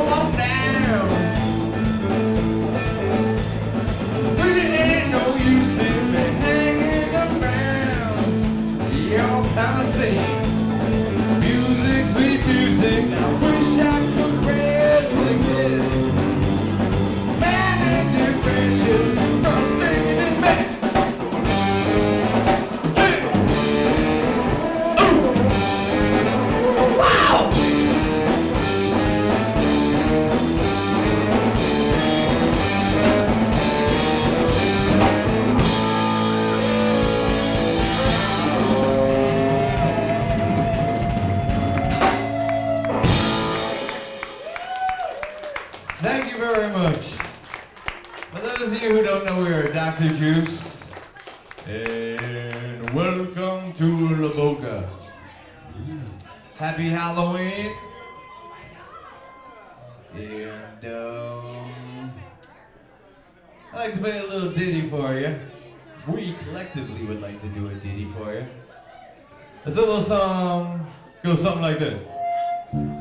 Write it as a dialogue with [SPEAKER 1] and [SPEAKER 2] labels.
[SPEAKER 1] on down. But it ain't no use in me hanging around. Y'all kinda sing music, sweet music. I wish I could rest with a kiss. Man in depression, frustrated man. Thank you very much. For those of you who don't know, we are Dr. Juice, and welcome to La Boca. Happy Halloween. And I'd like to play a little ditty for you. We collectively would like to do a ditty for you. It's a little song, goes something like this.